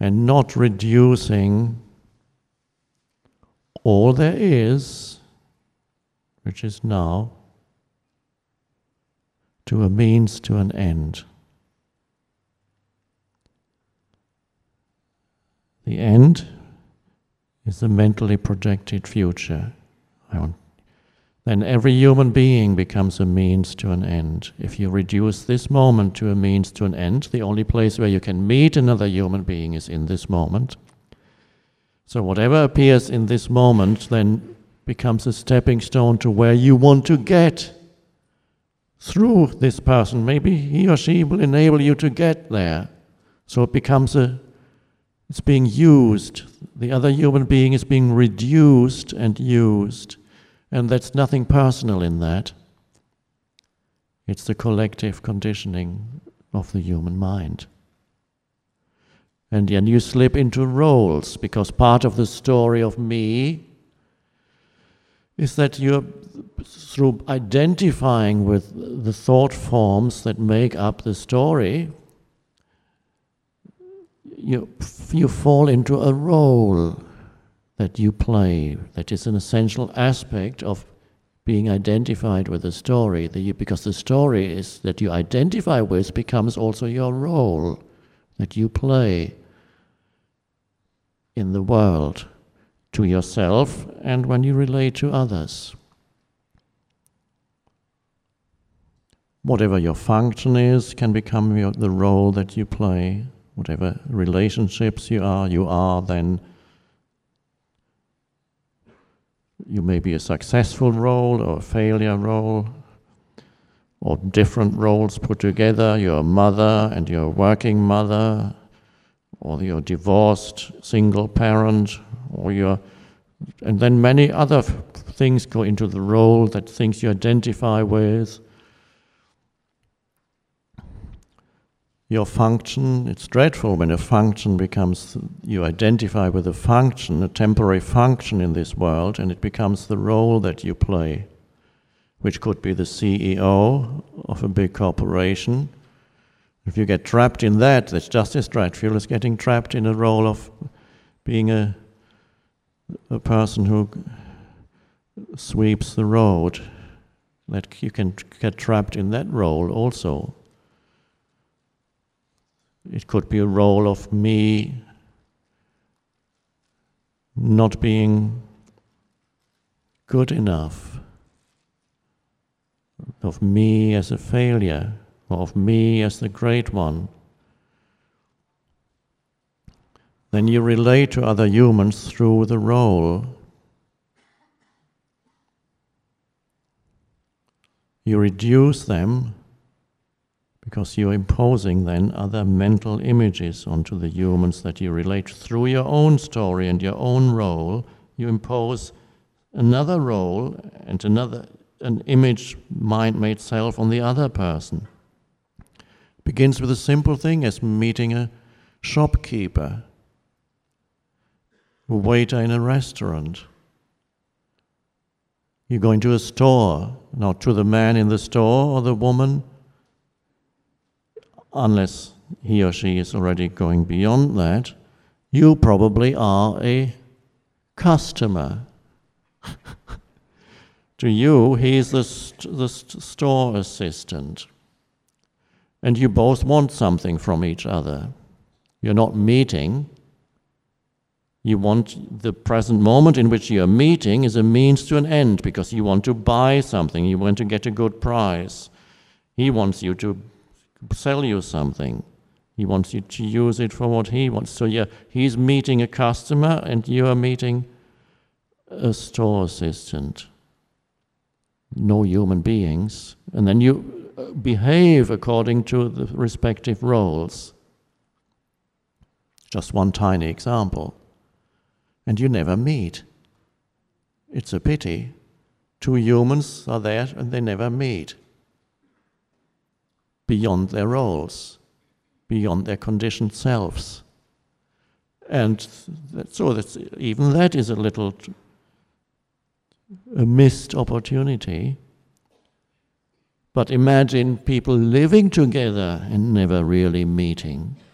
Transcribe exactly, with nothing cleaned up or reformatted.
and not reducing all there is, which is now, to a means to an end. The end is the mentally projected future. Then every human being becomes a means to an end. If you reduce this moment to a means to an end, the only place where you can meet another human being is in this moment. So whatever appears in this moment then becomes a stepping stone to where you want to get through this person. Maybe he or she will enable you to get there. So it becomes a, it's being used. The other human being is being reduced and used. And that's nothing personal in that. It's the collective conditioning of the human mind. And then you slip into roles, because part of the story of me is that you're, through identifying with the thought forms that make up the story, you, you fall into a role that you play, that is an essential aspect of being identified with the story, the, because the story is that you identify with becomes also your role that you play in the world, to yourself and when you relate to others. Whatever your function is can become your, the role that you play. Whatever relationships you are, you are then. You may be a successful role or a failure role, or different roles put together. You're a mother and you're a working mother, or you're a divorced single parent, or you're, and then many other f- things go into the role, that things you identify with. Your function, it's dreadful when a function becomes, you identify with a function, a temporary function in this world, and it becomes the role that you play, which could be the C E O of a big corporation. If you get trapped in that, that's just as dreadful as getting trapped in a role of being a, a person who sweeps the road. That you can get trapped in that role also. It could be a role of me not being good enough, of me as a failure, or of me as the great one. Then you relate to other humans through the role. You reduce them because you're imposing then other mental images onto the humans that you relate through your own story and your own role. You impose another role and another an image, mind-made self on the other person. It begins with a simple thing as meeting a shopkeeper, a waiter in a restaurant. You go into a store, not to the man in the store or the woman, unless he or she is already going beyond that, you probably are a customer. To you, he is the, st- the st- store assistant. And you both want something from each other. You're not meeting. You want the present moment in which you're meeting is a means to an end, because you want to buy something, you want to get a good price. He wants you to sell you something. He wants you to use it for what he wants. So yeah, he's meeting a customer and you are meeting a store assistant. No human beings. And then you behave according to the respective roles. Just one tiny example. And you never meet. It's a pity. Two humans are there and they never meet. Beyond their roles, beyond their conditioned selves. And that, so that's, even that is a little a missed opportunity. But imagine people living together and never really meeting.